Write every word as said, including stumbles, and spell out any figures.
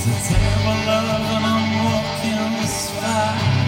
It's a terrible love and I'm walking this fire.